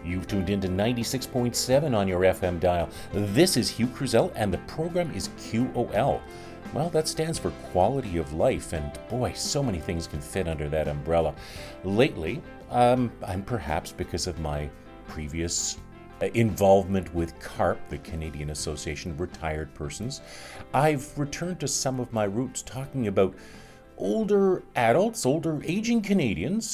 You've tuned into 96.7 on your FM dial. This is Hugh Cruzel, and the program is QOL. Well, that stands for quality of life, and boy, so many things can fit under that umbrella. Lately, and perhaps because of my previous involvement with CARP, the Canadian Association of Retired Persons, I've returned to some of my roots, talking about older adults, older aging Canadians.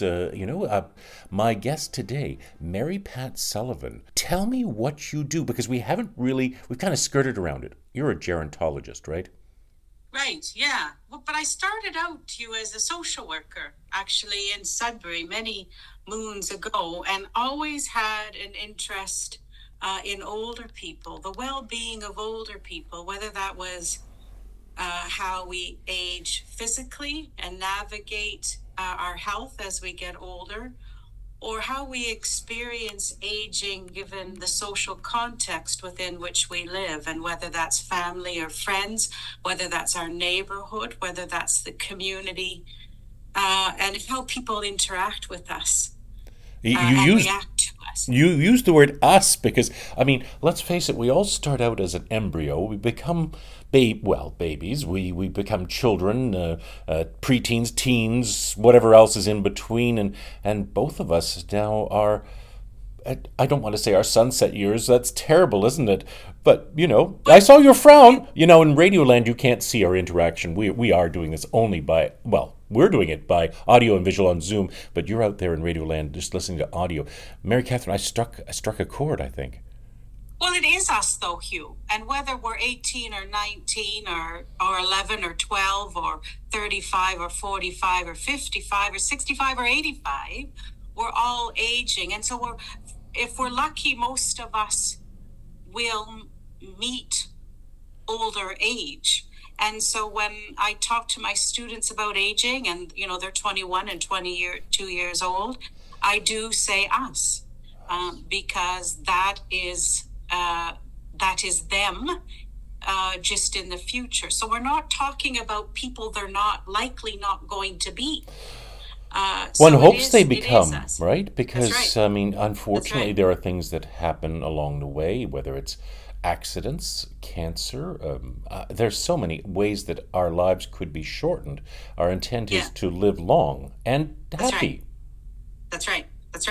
My guest today, Mary Pat Sullivan. Tell me what you do, because we've kind of skirted around it. You're a gerontologist, right? Right, yeah. Well, but I started out, Hugh, as a social worker, actually, in Sudbury many moons ago, and always had an interest in older people, the well-being of older people, whether that was how we age physically and navigate our health as we get older, or how we experience aging given the social context within which we live, and whether that's family or friends, whether that's our neighborhood, whether that's the community, and how people interact with us and react to us. You use the word us because, let's face it, we all start out as an embryo. We become babies. We become children, preteens, teens, whatever else is in between. And both of us now are, I don't want to say our sunset years. That's terrible, isn't it? But, I saw your frown. In Radioland, you can't see our interaction. We are doing this only we're doing it by audio and visual on Zoom, but you're out there in Radioland just listening to audio. Mary Catherine, I struck a chord, I think. Well, it is us, though, Hugh. And whether we're 18 or 19 or 11 or 12 or 35 or 45 or 55 or 65 or 85, we're all aging. And so if we're lucky, most of us will meet older age. And so when I talk to my students about aging, and, they're 21 and 22 years old, I do say us, because that is them just in the future. So we're not talking about people they're not going to be. One hopes they become, right? Because, right. Unfortunately, right. There are things that happen along the way, whether it's accidents, cancer. There's so many ways that our lives could be shortened. Our intent is to live long and happy. That's right.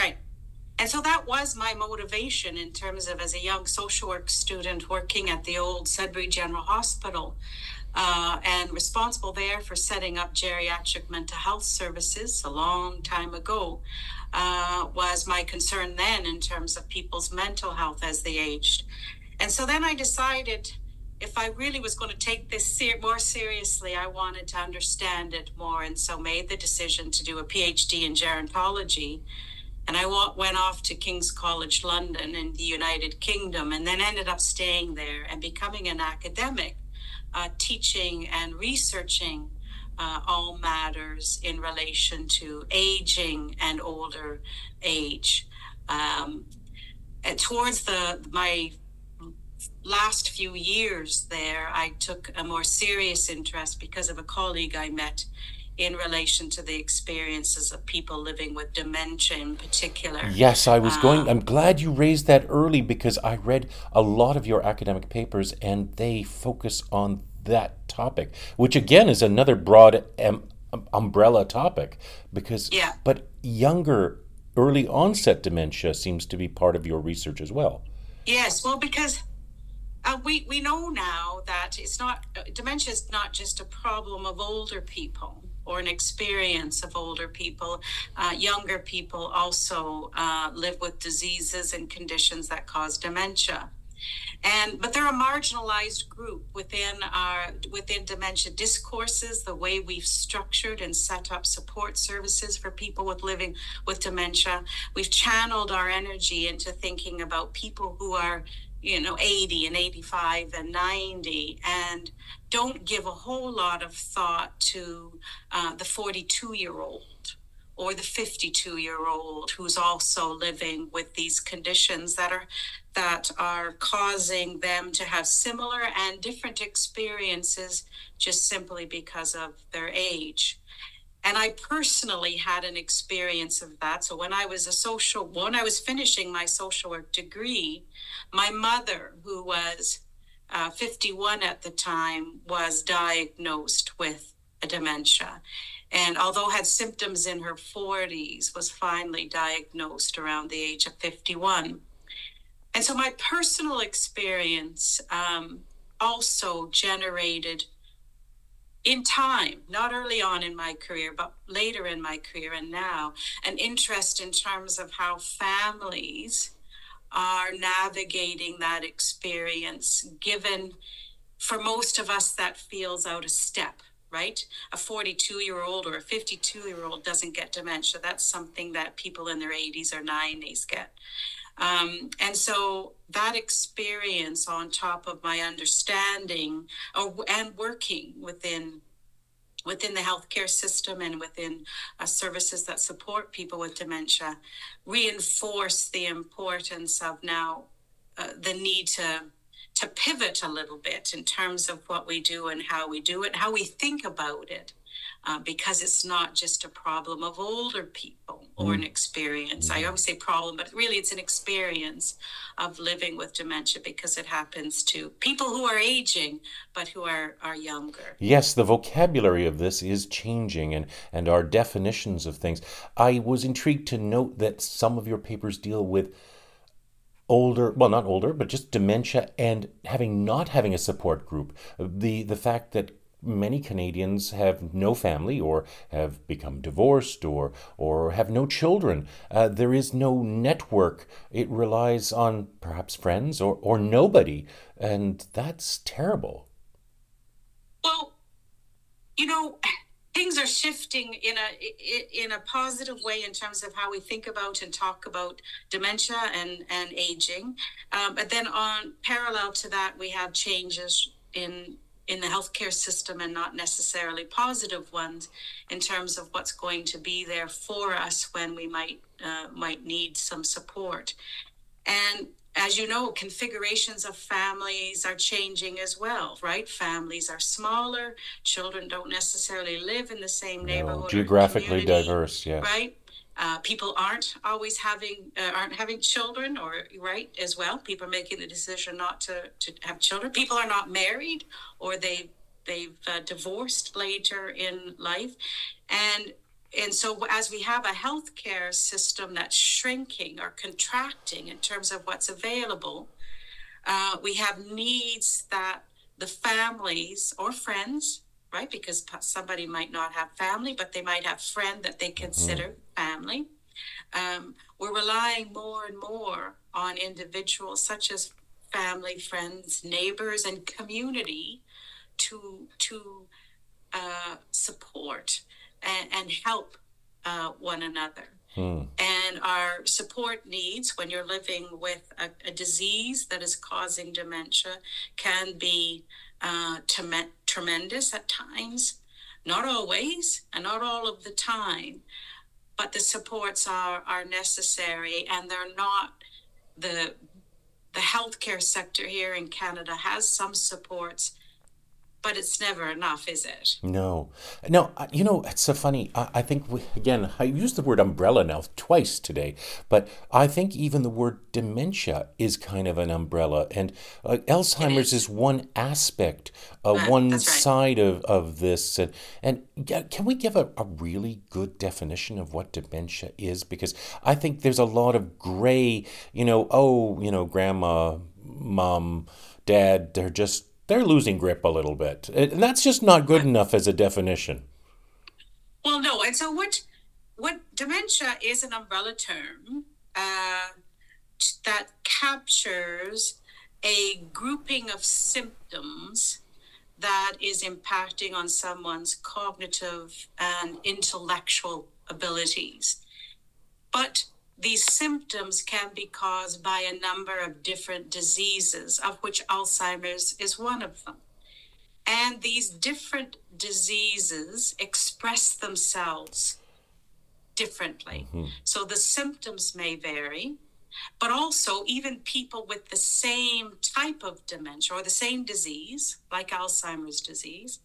And so that was my motivation in terms of, as a young social work student working at the old Sudbury General Hospital, and responsible there for setting up geriatric mental health services a long time ago, was my concern then in terms of people's mental health as they aged. And so then I decided if I really was going to take this more seriously, I wanted to understand it more, and so made the decision to do a PhD in gerontology. And I went off to King's College London in the United Kingdom, and then ended up staying there and becoming an academic, teaching and researching all matters in relation to aging and older age. And towards my last few years there, I took a more serious interest because of a colleague I met in relation to the experiences of people living with dementia in particular. Yes, I'm glad you raised that early, because I read a lot of your academic papers and they focus on that topic, which again is another broad umbrella topic, but younger, early onset dementia seems to be part of your research as well. Yes, well, because we know now that dementia is not just a problem of older people or an experience of older people. Younger people also live with diseases and conditions that cause dementia. But they're a marginalized group within dementia discourses, the way we've structured and set up support services for people living with dementia. We've channeled our energy into thinking about people who are 80 and 85 and 90, and don't give a whole lot of thought to the 42-year-old or the 52-year-old who's also living with these conditions that are causing them to have similar and different experiences just simply because of their age. And I personally had an experience of that. So when I was finishing my social work degree, my mother, who was 51 at the time, was diagnosed with a dementia. And although had symptoms in her 40s, was finally diagnosed around the age of 51. And so my personal experience also generated in time, not early on in my career, but later in my career and now, an interest in terms of how families are navigating that experience, given for most of us that feels out of step, right? A 42-year-old or a 52-year-old doesn't get dementia. That's something that people in their 80s or 90s get. And so that experience on top of my understanding and working within the healthcare system and within services that support people with dementia reinforce the importance of now the need to pivot a little bit in terms of what we do and how we do it, how we think about it. Because it's not just a problem of older people or an experience. I always say problem, but really it's an experience of living with dementia because it happens to people who are aging, but who are younger. Yes, the vocabulary of this is changing and our definitions of things. I was intrigued to note that some of your papers deal with older, well, not older, but just dementia and not having a support group. The fact that many Canadians have no family or have become divorced or have no children. There is no network. It relies on perhaps friends or nobody. And that's terrible. Well, things are shifting in a positive way in terms of how we think about and talk about dementia and aging. But then on parallel to that, we have changes in the healthcare system, and not necessarily positive ones in terms of what's going to be there for us when we might need some support. And as you know, configurations of families are changing as well, right? Families are smaller. Children don't necessarily live in the same neighborhood. Geographically diverse, yes. Right? People aren't always having children, or right as well. People are making the decision not to have children. People are not married, or they've divorced later in life, and so as we have a healthcare system that's shrinking or contracting in terms of what's available, we have needs that the families or friends, right? Because somebody might not have family, but they might have friend that they consider family. We're relying more and more on individuals such as family, friends, neighbors, and community to support and help one another. And our support needs when you're living with a disease that is causing dementia can be tremendous at times, not always and not all of the time, but the supports are necessary, and they're not the healthcare sector here in Canada has some supports, but it's never enough, is it? No. It's so funny. I think, I used the word umbrella now twice today, but I think even the word dementia is kind of an umbrella. And Alzheimer's is one aspect, one That's right. side of this. And can we give a really good definition of what dementia is? Because I think there's a lot of gray, grandma, mom, dad, they're losing grip a little bit. And that's just not good enough as a definition. Well, no. And so what dementia is an umbrella term that captures a grouping of symptoms that is impacting on someone's cognitive and intellectual abilities. But these symptoms can be caused by a number of different diseases, of which Alzheimer's is one of them. And these different diseases express themselves differently. So the symptoms may vary, but also even people with the same type of dementia or the same disease, like Alzheimer's disease,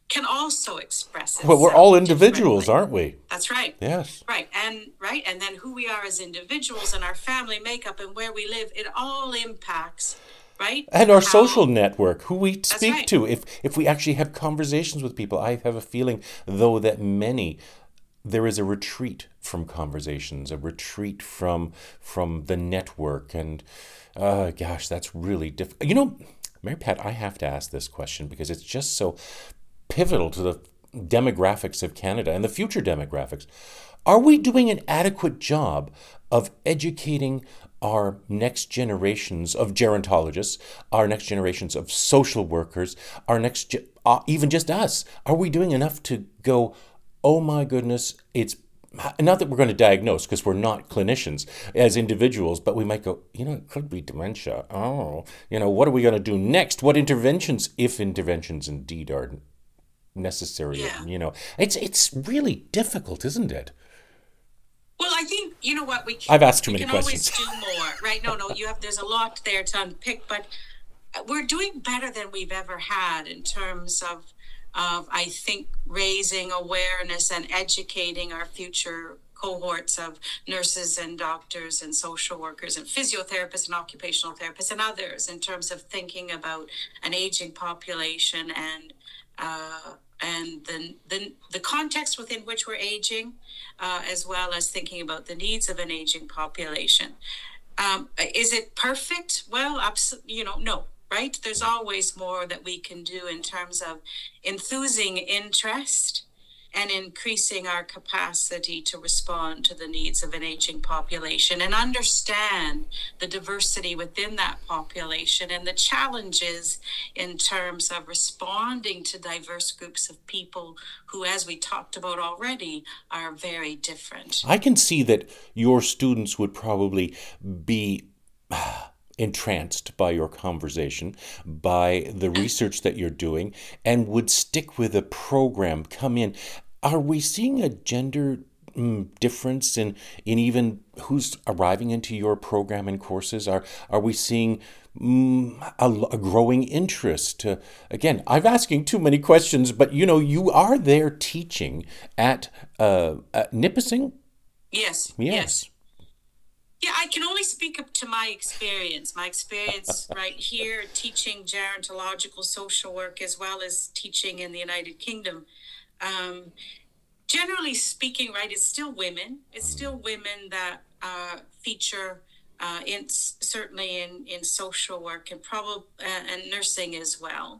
can also express Well, we're itself all individuals, differently. aren't we? That's right. Yes. Right. And then who we are as individuals and our family makeup and where we live, it all impacts, right? And our social How, network, who we that's speak right. to, if we actually have conversations with people. I have a feeling, though, that there is a retreat from conversations, a retreat from the network, and gosh, that's really difficult. Mary Pat, I have to ask this question because it's just so pivotal to the demographics of Canada and the future demographics. Are we doing an adequate job of educating our next generations of gerontologists, our next generations of social workers, even just us? Are we doing enough to go, oh my goodness, it's not that we're going to diagnose because we're not clinicians as individuals, but we might go, it could be dementia. Oh, what are we going to do next? What interventions, if interventions indeed are necessary? Yeah. It's really difficult, isn't it? Well, I think, you know what, I've asked too we many can always questions. do more, right? No, there's a lot there to unpick, but we're doing better than we've ever had in terms of I think, raising awareness and educating our future cohorts of nurses and doctors and social workers and physiotherapists and occupational therapists and others in terms of thinking about an aging population and the context within which we're aging, as well as thinking about the needs of an aging population. Is it perfect? Well, absolutely, no. Right? There's always more that we can do in terms of enthusing interest and increasing our capacity to respond to the needs of an aging population and understand the diversity within that population and the challenges in terms of responding to diverse groups of people who, as we talked about already, are very different. I can see that your students would probably be entranced by your conversation, by the research that you're doing, and would stick with a program, come in. Are we seeing a gender difference in even who's arriving into your program and courses? Are we seeing a growing interest? Again, I'm asking too many questions, but you are there teaching at Nipissing? Yes. Yeah, I can only speak up to my experience. My experience right here teaching gerontological social work as well as teaching in the United Kingdom. Generally speaking, right, it's still women. It's still women that feature certainly in social work and probably and nursing as well.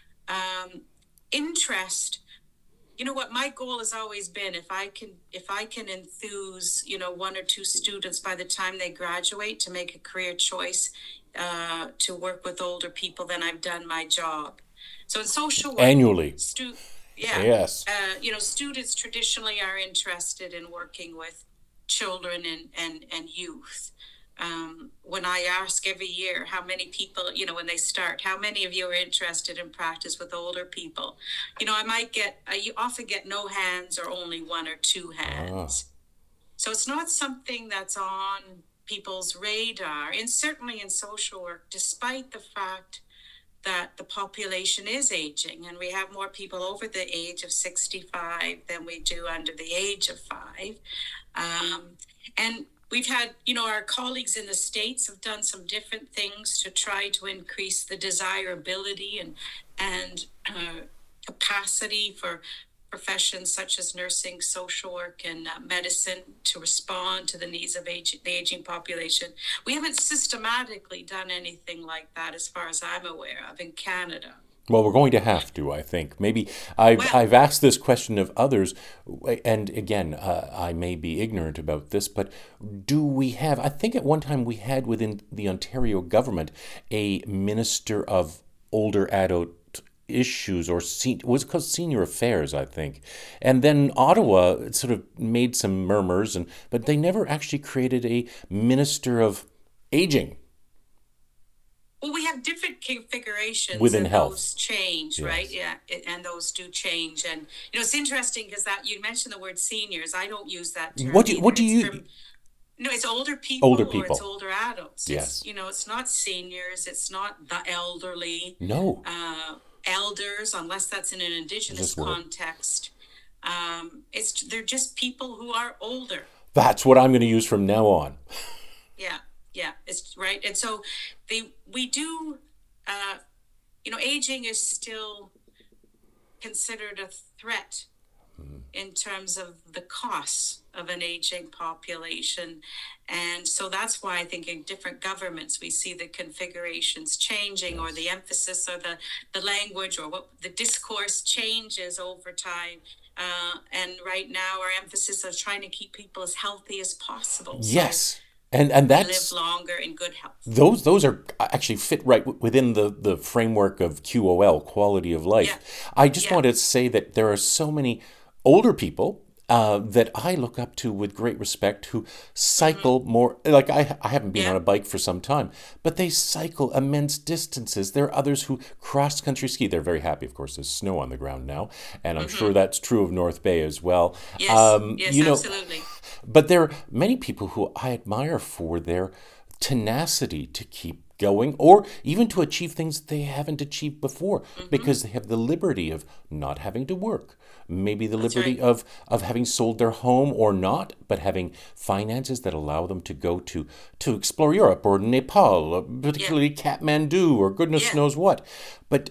Interest. You know what, my goal has always been if I can enthuse, one or two students by the time they graduate to make a career choice to work with older people, then I've done my job. So in social work, annually. Yes. Students traditionally are interested in working with children and youth. When I ask every year how many people, when they start, how many of you are interested in practice with older people? You often get no hands or only one or two hands. So it's not something that's on people's radar, and certainly in social work, despite the fact that the population is aging and we have more people over the age of 65 than we do under the age of 5. And we've had, our colleagues in the States have done some different things to try to increase the desirability and capacity for professions such as nursing, social work, and medicine to respond to the needs of the aging population. We haven't systematically done anything like that as far as I'm aware of in Canada. Well, we're going to have to, I think. Maybe I've asked this question of others, and again, I may be ignorant about this, but do we have, I think at one time we had within the Ontario government a Minister of Older Adult Issues, or it was called Senior Affairs, I think. And then Ottawa sort of made some murmurs, but they never actually created a Minister of Aging. Well, we have different configurations within and health. Those change, yes. Right? Yeah, and those do change. And it's interesting because that you mentioned the word seniors. I don't use that term. What do you? No, it's older people. Older people. Or it's older adults. Yes. It's not seniors. It's not the elderly. No. elders, unless that's in an Is indigenous this word? context. They're just people who are older. That's what I'm going to use from now on. Yeah, yeah, it's right. And so we do, uh, aging is still considered a threat in terms of the costs of an aging population. And so that's why I think in different governments we see the configurations changing, or the emphasis, or the language, or what the discourse changes over time. And right now our emphasis is trying to keep people as healthy as possible. So Yes. And they live that's longer in good health. those are actually fit right within the framework of QOL, quality of Yeah, life. I just yeah. wanted to say that there are so many older people that I look up to with great respect who Mm-hmm. cycle more. Like I haven't been on Yeah. a bike for some time, but they cycle immense distances. There are others who cross country ski. They're very happy, of course. There's snow on the ground now, and I'm sure Mm-hmm. that's true of North Bay as well. Yes, yes, You know, absolutely. but there are many people who I admire for their tenacity to keep going, or even to achieve things they haven't achieved before, Mm-hmm. because they have the liberty of not having to work, maybe the That's liberty right. of having sold their home or not, but having finances that allow them to go to explore Europe or Nepal, or Yeah, particularly Kathmandu, or goodness yeah. knows what. But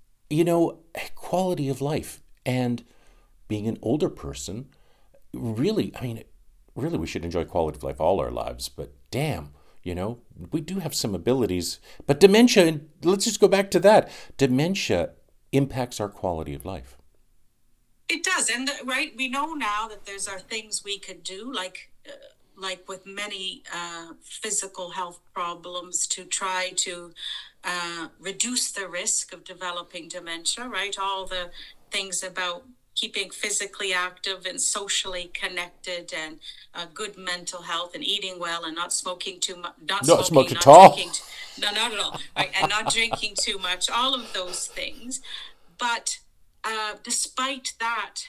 quality of life, and being an older person, really, I mean, really, we should enjoy quality of life all our lives, but damn, we do have some abilities. But dementia, and let's just go back to that. Dementia impacts our quality of life. It does, and right, we know now that there's are things we could do, like with many physical health problems, to try to reduce the risk of developing dementia. Right, all the things about keeping physically active and socially connected, and good mental health, and eating well, and not smoking too much, not Not smoke smoking, at not all. drinking, no, not at all, right, and not drinking too much. All of those things, but despite that,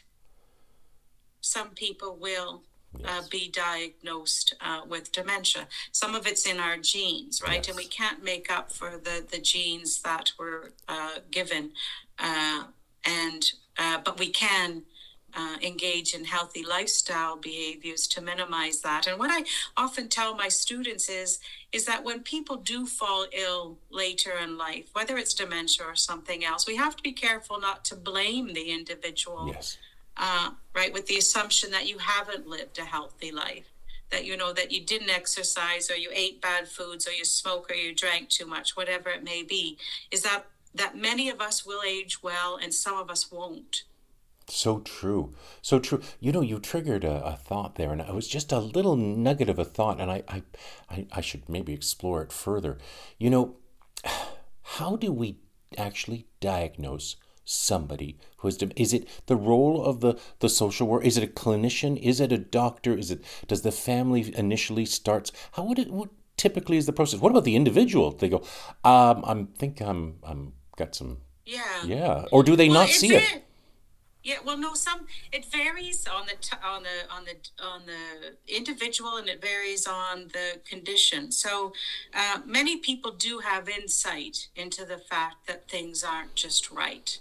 some people will Yes. be diagnosed with dementia. Some of it's in our genes, right? And we Yes. can't make up for the genes that were given. Uh, and But we can engage in healthy lifestyle behaviors to minimize that. And what I often tell my students is that when people do fall ill later in life, whether it's dementia or something else, we have to be careful not to blame the individual, Yes. right, with the assumption that you haven't lived a healthy life, that that you didn't exercise, or you ate bad foods, or you smoke, or you drank too much, whatever it may be, is that many of us will age well and some of us won't. So true. So true. You triggered a thought there, and it was just a little nugget of a thought, and I should maybe explore it further. You know, how do we actually diagnose somebody who has is it the role of the social worker? Is it a clinician? Is it a doctor? Does the family initially starts? How would it what typically is the process? What about the individual? They go, I'm got some, Yeah. yeah, or do they Well, not it see it? varies. Yeah, well, no, it varies on the individual, and it varies on the condition. So, many people do have insight into the fact that things aren't just right,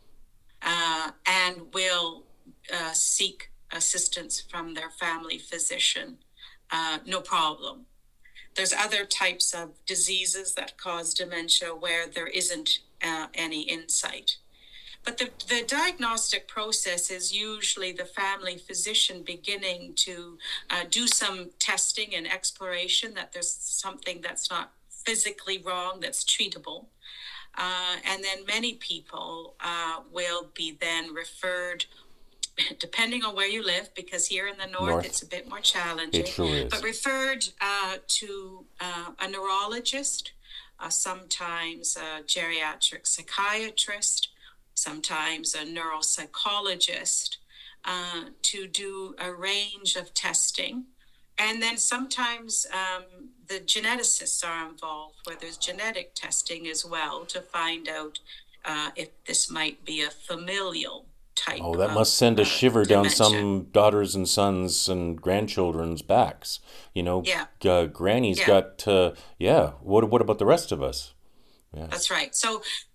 and will seek assistance from their family physician. No problem. There's other types of diseases that cause dementia where there isn't any insight. But the diagnostic process is usually the family physician beginning to do some testing and exploration that there's something that's not physically wrong, that's treatable. And then many people will be then referred, depending on where you live, because here in the north it's North. a bit more It challenging, sure but is. referred to a neurologist, sometimes a geriatric psychiatrist, sometimes a neuropsychologist, to do a range of testing. And then sometimes the geneticists are involved, where there's genetic testing as well, to find out if this might be a familial type Oh, that of must send a shiver down dementia. some daughters and sons and grandchildren's backs. Yeah, Granny's yeah, got, yeah. What about the rest of us? Yeah. that's right. So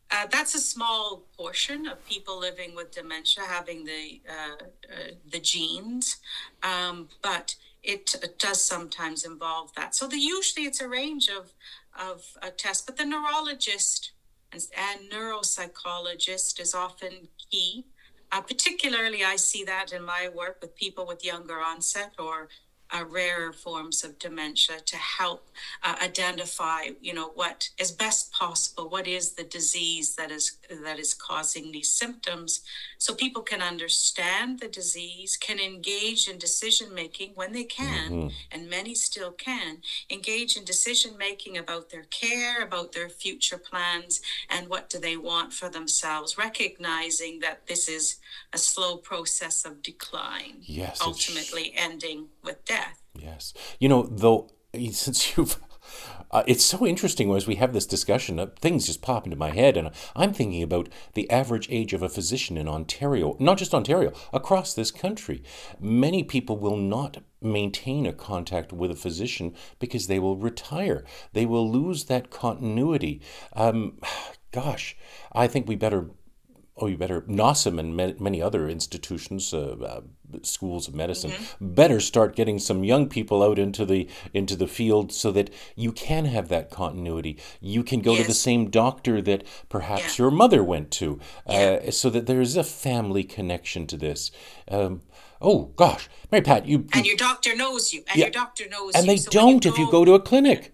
That's a small portion of people living with dementia having the genes, but it does sometimes involve that. So usually it's a range of tests, but the neurologist and neuropsychologist is often key. Particularly, I see that in my work with people with younger onset or rarer forms of dementia to help identify, what is best possible, what is the disease that is causing these symptoms, so people can understand the disease, can engage in decision making when they can, and many still can engage in decision making about their care, about their future plans, and what do they want for themselves, recognizing that this is a slow process of decline, Yes, ultimately ending with death. Yes. Though, since it's so interesting as we have this discussion, things just pop into my head, and I'm thinking about the average age of a physician in Ontario, not just Ontario, across this country. Many people will not maintain a contact with a physician because they will retire. They will lose that continuity. Gosh, I think we better. Oh, you better, NOSM and many other institutions, schools of medicine, better start getting some young people out into the field so that you can have that continuity. You can go to the same doctor that perhaps your mother went to, so that there is a family connection to this. Oh gosh, Mary Pat, and your doctor knows you, and your doctor knows and you. And they don't if you go to a clinic.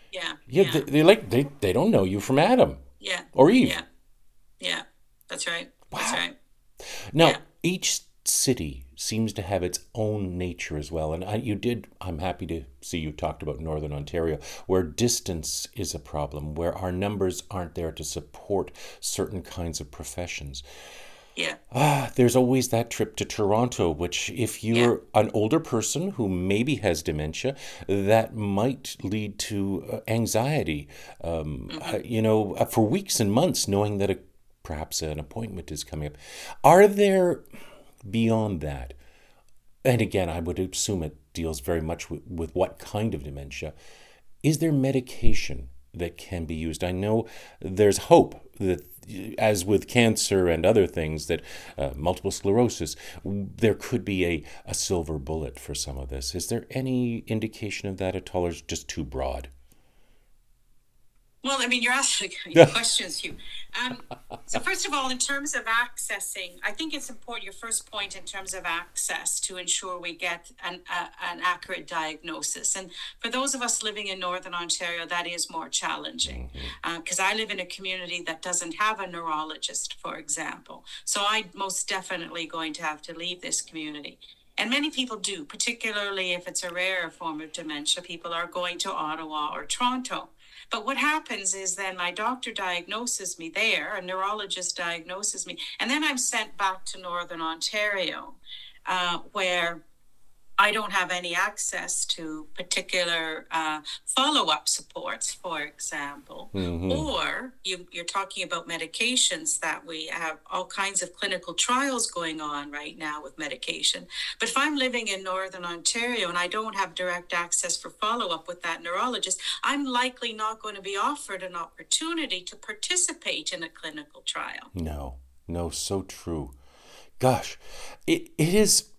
They don't know you from Adam. Or Eve. Yeah. That's right. Wow. That's right. Now, each city seems to have its own nature as well. And I'm happy to see you talked about Northern Ontario, where distance is a problem, where our numbers aren't there to support certain kinds of professions. There's always that trip to Toronto, which if you're an older person who maybe has dementia, that might lead to anxiety, for weeks and months, knowing that perhaps an appointment is coming up. Are there, beyond that, and again, I would assume it deals very much with what kind of dementia, is there medication that can be used? I know there's hope that, as with cancer and other things, that multiple sclerosis, there could be a silver bullet for some of this. Is there any indication of that at all, or is it just too broad? Well, I mean, you're asking questions, Hugh. So first of all, in terms of accessing, I think it's important, your first point in terms of access, to ensure we get an accurate diagnosis. And for those of us living in Northern Ontario, that is more challenging, because I live in a community that doesn't have a neurologist, for example. So I'm most definitely going to have to leave this community. And many people do, particularly if it's a rare form of dementia. People are going to Ottawa or Toronto. But what happens is then my doctor diagnoses me there, a neurologist diagnoses me, and then I'm sent back to Northern Ontario, where I don't have any access to particular follow-up supports, for example, or you're talking about medications that we have all kinds of clinical trials going on right now with medication. But if I'm living in Northern Ontario and I don't have direct access for follow-up with that neurologist, I'm likely not going to be offered an opportunity to participate in a clinical trial. No, so true. Gosh, it is...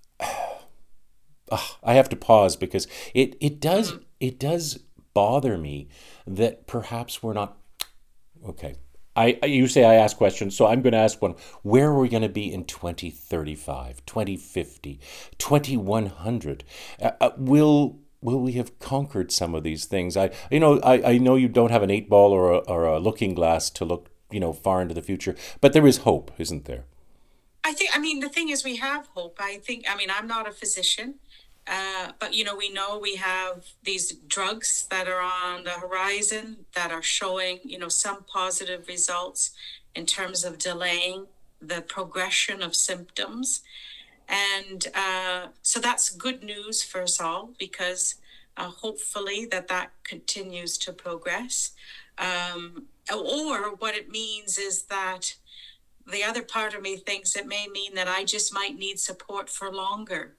I have to pause because it does bother me that perhaps we're not okay. You say I ask questions, so I'm going to ask one. Where are we going to be in 2035, 2050, 2100? Will we have conquered some of these things? I know you don't have an 8-ball or a looking glass to look far into the future, but there is hope, isn't there? The thing is, we have hope. I'm not a physician. But, we know we have these drugs that are on the horizon that are showing, some positive results in terms of delaying the progression of symptoms. And so that's good news for us all, because hopefully that continues to progress. Or what it means is that the other part of me thinks it may mean that I just might need support for longer.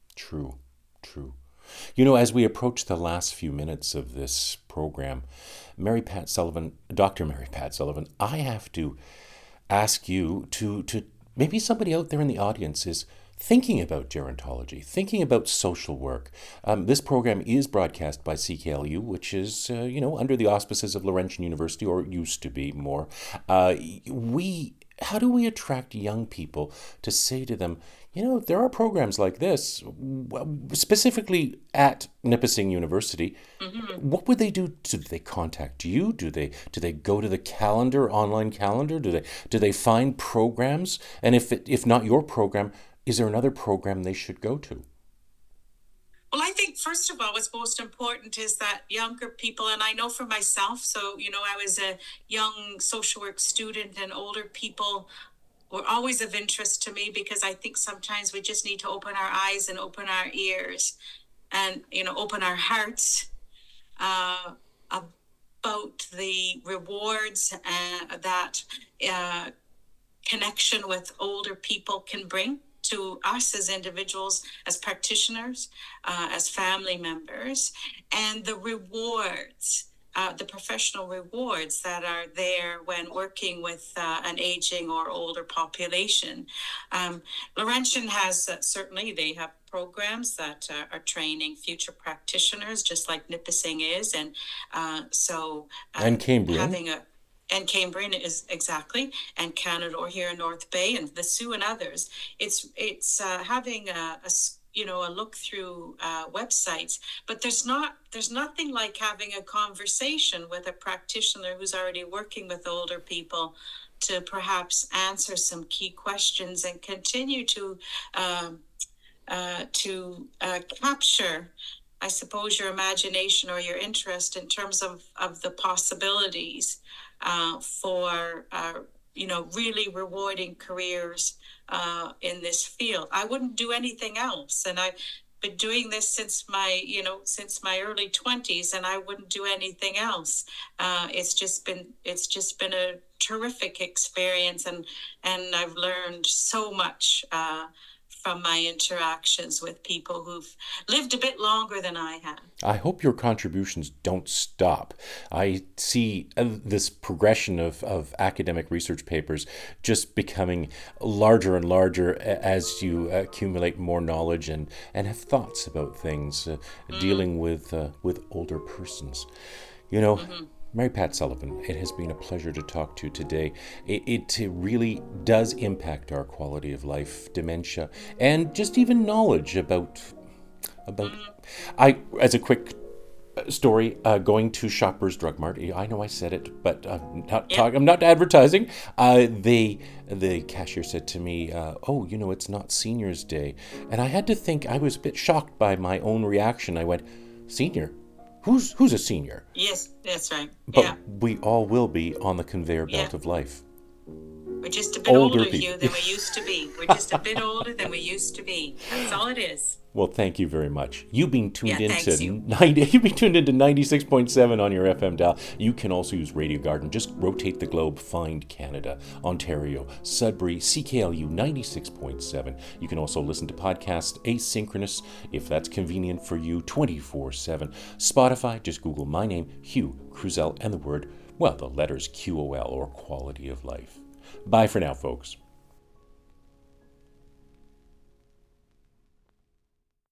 True. As we approach the last few minutes of this program, Mary Pat Sullivan, Dr. Mary Pat Sullivan, I have to ask you to maybe somebody out there in the audience is thinking about gerontology, thinking about social work. This program is broadcast by CKLU, which is, under the auspices of Laurentian University, or used to be more. How do we attract young people to say to them, there are programs like this, specifically at Nipissing University. Mm-hmm. What would they do? Do they contact you? Do they go to the online calendar? Do they find programs? And if not your program, is there another program they should go to? Well, I think, first of all, what's most important is that younger people, and I know for myself, so, I was a young social work student, and older people were always of interest to me, because I think sometimes we just need to open our eyes and open our ears and, open our hearts about the rewards that connection with older people can bring to us as individuals, as practitioners, as family members, and the rewards, the professional rewards that are there when working with an aging or older population. Laurentian has, certainly they have programs that are training future practitioners, just like Nipissing is, and and Cambrian. And Cambrian is exactly, and Canada, or here in North Bay, and the Sioux and others. It's having a look through websites, but there's nothing like having a conversation with a practitioner who's already working with older people to perhaps answer some key questions and continue to capture, I suppose, your imagination or your interest in terms of the possibilities for really rewarding careers in this field. I wouldn't do anything else, and I've been doing this since my early 20s, and I wouldn't do anything else. It's just been a terrific experience, and I've learned so much from my interactions with people who've lived a bit longer than I have. I hope your contributions don't stop. I see this progression of academic research papers just becoming larger and larger as you accumulate more knowledge and have thoughts about things dealing with older persons. Mm-hmm. Mary Pat Sullivan, it has been a pleasure to talk to you today. It really does impact our quality of life, dementia, and just even knowledge about. As a quick story, going to Shoppers Drug Mart. I know I said it, but I'm not advertising. The cashier said to me, it's not Seniors Day. And I had to think, I was a bit shocked by my own reaction. I went, senior? Who's a senior? Yes, that's right. But we all will be on the conveyor belt of life. We're just a bit older, Hugh, than we used to be. We're just a bit older than we used to be. That's all it is. Well, thank you very much. You've been tuned into 96.7 on your FM dial. You can also use Radio Garden. Just rotate the globe, find Canada, Ontario, Sudbury, CKLU 96.7. You can also listen to podcasts asynchronous if that's convenient for you, 24/7. Spotify, just Google my name, Hugh Cruzel, and the letters QOL, or quality of life. Bye for now, folks.